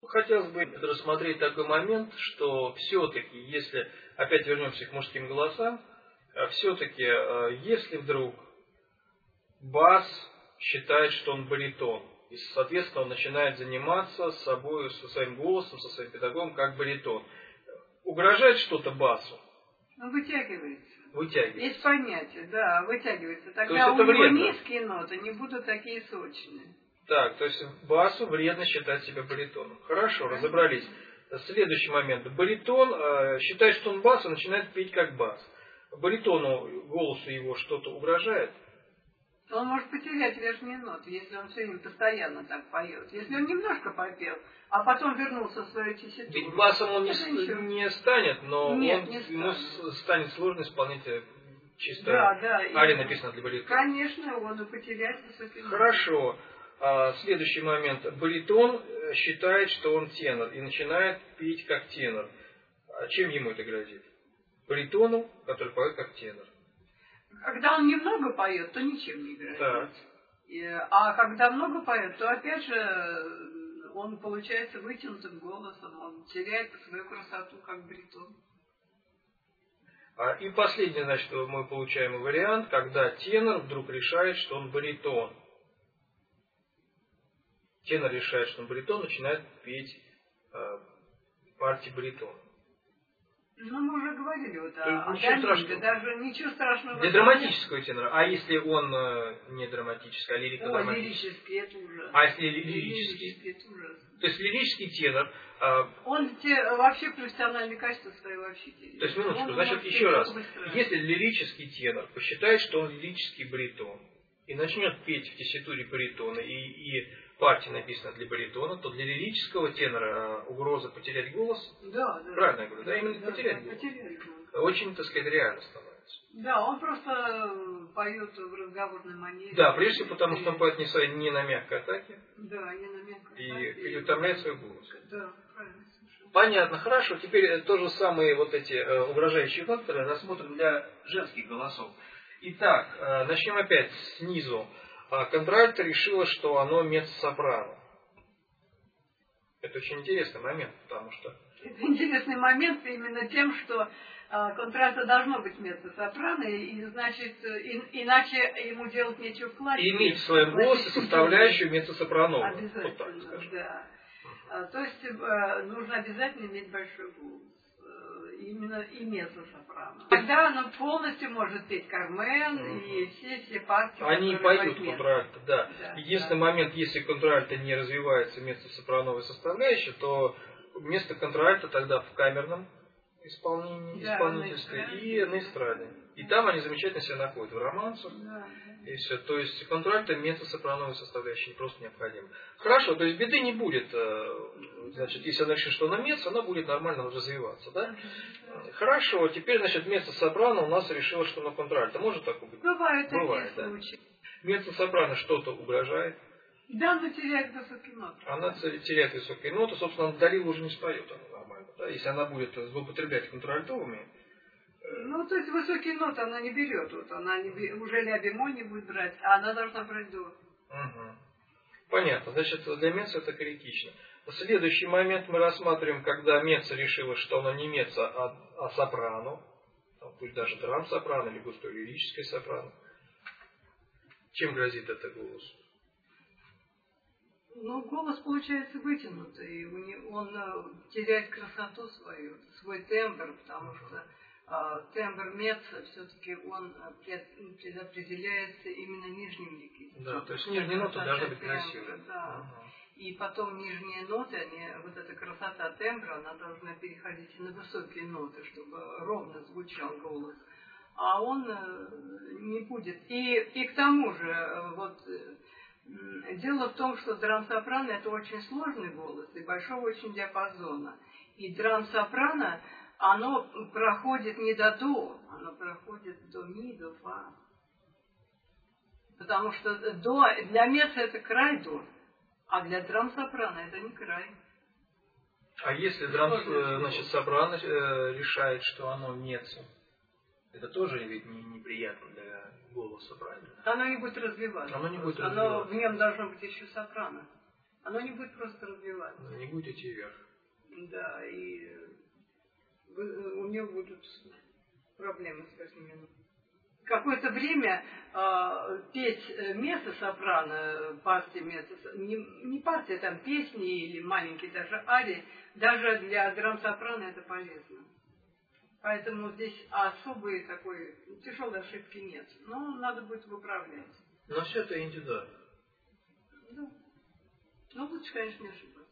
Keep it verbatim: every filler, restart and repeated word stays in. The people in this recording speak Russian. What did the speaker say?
Хотелось бы рассмотреть такой момент, что все-таки, если, опять вернемся к мужским голосам, все-таки, если вдруг бас считает, что он баритон, и, соответственно, он начинает заниматься с собой, со своим голосом, со своим педагогом, как баритон, угрожает что-то басу? Он вытягивается. Вытягивается. Есть понятие, да, вытягивается. Тогда то есть у это него вредно. низкие ноты не будут такие сочные. Так, то есть басу вредно считать себя баритоном. Хорошо, Конечно. разобрались. Следующий момент. Баритон э, считает, что он бас, и начинает петь как бас. Баритону, голосу его что-то угрожает? Он может потерять верхние ноты, если он все время постоянно так поет. Если он немножко попел, а потом вернулся в свою тесситуру. Ведь басом он не, не станет, но Нет, он не станет. ему станет сложно исполнять чисто да, да, ария, написано для баритона. Конечно, он и потеряет высокие ноты. Хорошо. Следующий момент. Баритон считает, что он тенор, и начинает петь как тенор. Чем ему это грозит? Баритону, который поет как тенор. Когда он немного поет, то ничем не грозит. Так. А когда много поет, то опять же он получается вытянутым голосом, он теряет свою красоту как баритон. И последний, значит, мы получаем вариант, когда тенор вдруг решает, что он баритон. Тенор решает, что он баритон, начинает петь э, партии баритона. Ну, мы уже говорили вот о, о ничего страшного. Даже ничего страшного. Для драматического тенора. А если он э, не драматический, а лирико-драматический? О, лирический, это ужасно. А если лирический? Лирический, это ужасно. То есть лирический тенор... Э, он те, вообще профессиональные качества свои вообще теряет. То есть, минуточку, он значит, еще раз. Если лирический тенор посчитает, что он лирический баритон, и начнет петь в тесситуре баритона, и, и партия написана для баритона, то для лирического тенора угроза потерять голос, да, да, правильно я говорю, да, да, именно да, потерять да, голос, потерять голос. Очень, так сказать, реально становится. Да, он просто поет в разговорной манере. Да, прежде всего, потому что он поет не, своей, не на мягкой атаке, да, не на мягкой и атаке, переутомляет свой голос. Да, правильно. Совершенно. Понятно, хорошо. Теперь то же самые вот эти э, угрожающие факторы рассмотрим для женских голосов. Итак, э, начнем опять снизу. Контральто решила, что оно меццо-сопрано. Это очень интересный момент, потому что... Это интересный момент именно тем, что контральто должно быть меццо-сопрано, и, значит, и, иначе ему делать нечего в клавише. Иметь в своем голосе составляющую меццо-сопрано. Обязательно, вот так, да. То есть нужно обязательно иметь большой голос. Именно и меццо-сопрано. Тогда оно полностью может петь Кармен mm-hmm. и все, все партии. Они поют контральто, да. да. Единственный да. момент, если контральто не развивается меццо-сопрановой составляющей, то вместо контральто тогда в камерном исполнении, да, исполнительстве на и на эстраде. И там они замечательно себя находят в романсах. Да. И все. То есть контральто меццо-сопрановой составляющей просто необходимо. Хорошо, то есть беды не будет. Значит, если она решит, что она меццо, она будет нормально развиваться, да? Хорошо, теперь, значит, меццо-сопрано у нас решила, что на контральто. Может такое быть? Бывает, Бывает, такие да? случаи. Меццо-сопрано что-то угрожает. Да, она теряет высокие ноты. Она теряет высокие ноты, собственно, она Далил уже не споет, она нормально, да? Если она будет злоупотреблять контральтовыми. Ну, то есть высокие ноты она не берет, вот она не, уже ля бемоль не будет брать, а она должна брать до. Угу. Понятно, значит, для меццо это критично. Следующий момент мы рассматриваем, когда меццо решила, что она не меццо, а, а сопрано, пусть даже драм-сопрано или густой лирическое сопрано. Чем грозит это голос? Ну, голос получается вытянутый, он теряет красоту свою, свой тембр, потому что э, тембр меццо все-таки он предопределяется именно нижним ликом. Да, то есть нижние ноты должны быть красивые. Да. Ага. И потом нижние ноты, они, вот эта красота тембра, она должна переходить и на высокие ноты, чтобы ровно звучал голос. А он не будет. И, и к тому же, вот, дело в том, что драм-сопрано это очень сложный голос и большого очень диапазона. И драм-сопрано, оно проходит не до до, оно проходит до ми, до фа. Потому что до, для меццо это край до. А для драм-сопрано это не край. А если драм-сопрано решает, что оно меццо, это тоже ведь не, неприятно для голоса, правильно? Оно не будет развиваться. Оно не будет Оно, развиваться. в нем должно быть еще сопрано. Оно не будет просто развиваться. Не будет идти вверх. Да, и у него будут проблемы с верхними. Какое-то время э, петь меццо-сопрано, партия меццо, не, не партия, там песни или маленькие даже арии, даже для драм-сопрано это полезно. Поэтому здесь особой такой тяжелой ошибки нет. Но надо будет выправлять. Но все это индивидуально. Да. Ну, лучше, конечно, не ошибаться.